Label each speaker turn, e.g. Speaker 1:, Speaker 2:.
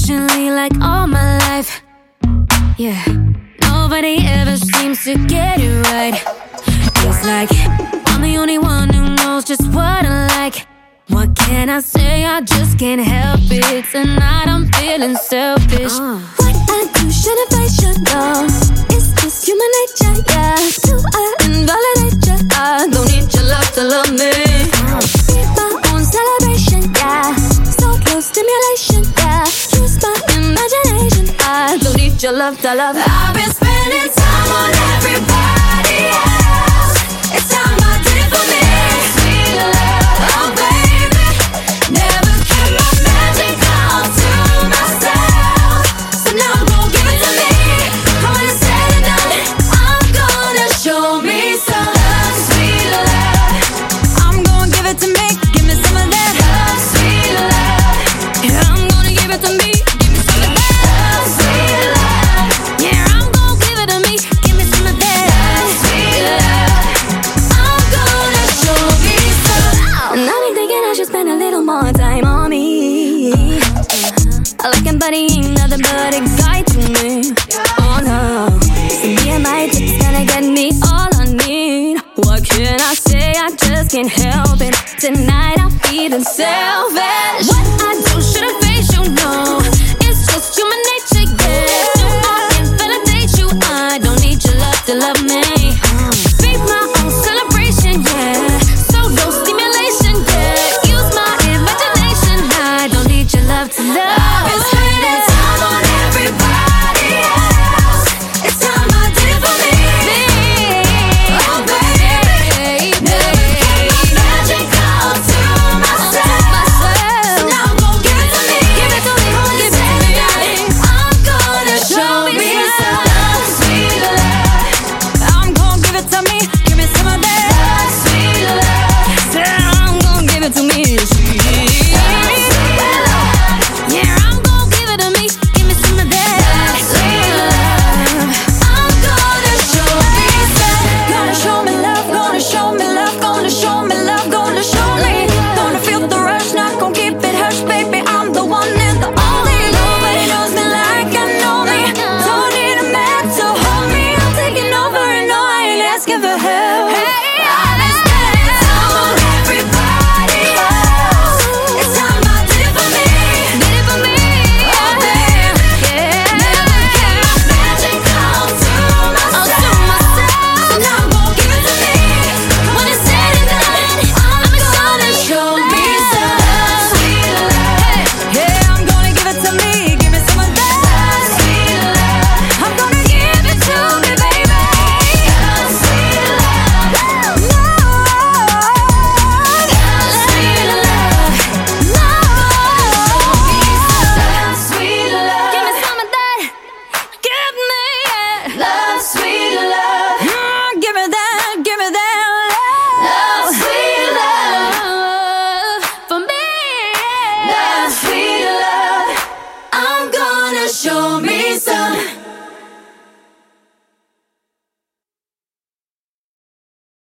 Speaker 1: patiently like all my life. Yeah, nobody ever seems to get it right. It's like I'm the only one who knows just what I like. What can I say? I just can't help it. Tonight I'm feeling selfish. What I do, shouldn't I should know. It's just human nature, yeah. Do I invalidate you? I don't need your love to love me. Be my own celebration, yeah. So close stimulation, yeah. Use my imagination. I don't need your love to love. I've been spending time on everybody else. It's time I did for me. Sweet love, oh baby. Never kept my magic all to myself. So now I'm gon' give it to me. When it's said and done, I'm gonna show me some love, sweet love. I'm gonna give it to me. Give me some of that love, sweet love. Yeah, I'm gonna give it to me. Give me some of that love, sweet love. Yeah, I'm gonna give it to me. Give me some of that love, sweet love. I'm gonna show me some love. And I've been thinking I should spend a little more time on me. I like him, but he ain't nothing but a guy to me. Oh no, so me and my tips gonna get me all I need. What can I say? I just can't help it. Tonight I'm feeling selfish.